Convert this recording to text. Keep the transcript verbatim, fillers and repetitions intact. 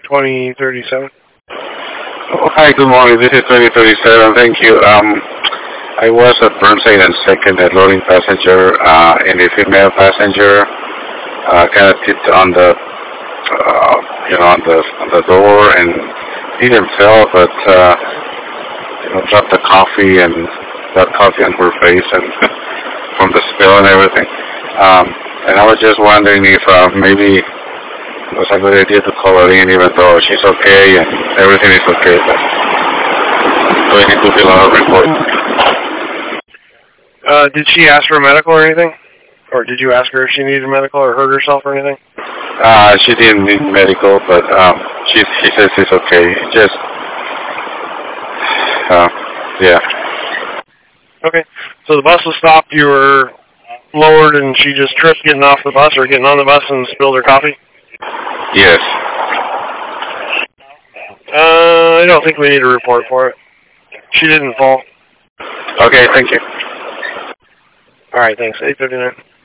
twenty thirty-seven. Oh, hi, good morning. This is twenty thirty-seven. Thank you. Um, I was at Burnside and second at loading passenger, uh, and the female passenger uh, kind of tipped on the, uh, you know, on the on the door and didn't fell, but uh, you know, dropped the coffee and got coffee on her face and from the spill and everything. Um, and I was just wondering if uh, maybe it was a good idea to call her in, even though she's okay and everything is okay. But do we need to fill out a report? Uh, did she ask for medical or anything? Or did you ask her if she needed medical or hurt herself or anything? Uh, she didn't need medical, but um, she she says it's okay. Just, uh, yeah. Okay. So the bus was stopped. You were lowered, and she just tripped getting off the bus or getting on the bus and spilled her coffee? Yes. Uh, I don't think we need a report for it. She didn't fall. Okay, thank you. All right, thanks. eight fifty-nine.